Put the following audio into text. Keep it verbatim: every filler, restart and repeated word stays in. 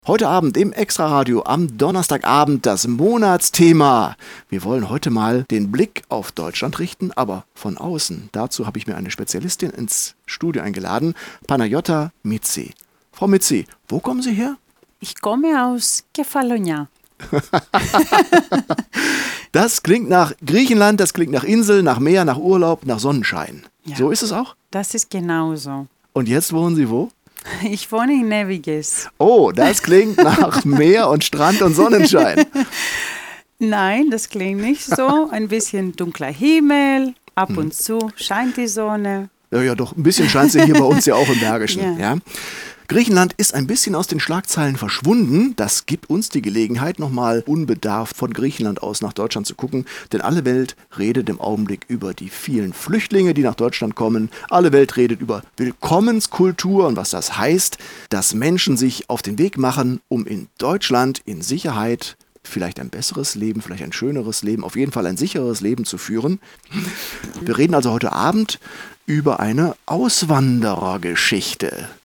Heute Abend im Extraradio am Donnerstagabend das Monatsthema. Wir wollen heute mal den Blick auf Deutschland richten, aber von außen. Dazu habe ich mir eine Spezialistin ins Studio eingeladen, Panayota Mitzi. Frau Mitzi, wo kommen Sie her? Ich komme aus Kefalonia. Das klingt nach Griechenland, das klingt nach Insel, nach Meer, nach Urlaub, nach Sonnenschein. Ja. So ist es auch? Das ist genauso. Und jetzt wohnen Sie wo? Ich wohne in Neviges. Oh, das klingt nach Meer und Strand und Sonnenschein. Nein, das klingt nicht so. Ein bisschen dunkler Himmel, ab hm. und zu scheint die Sonne. Ja, ja, doch, ein bisschen scheint sie hier bei uns ja auch im Bergischen. Ja. Ja. Griechenland ist ein bisschen aus den Schlagzeilen verschwunden. Das gibt uns die Gelegenheit, nochmal unbedarft von Griechenland aus nach Deutschland zu gucken. Denn alle Welt redet im Augenblick über die vielen Flüchtlinge, die nach Deutschland kommen. Alle Welt redet über Willkommenskultur und was das heißt, dass Menschen sich auf den Weg machen, um in Deutschland in Sicherheit vielleicht ein besseres Leben, vielleicht ein schöneres Leben, auf jeden Fall ein sicheres Leben zu führen. Wir reden also heute Abend über eine Auswanderergeschichte.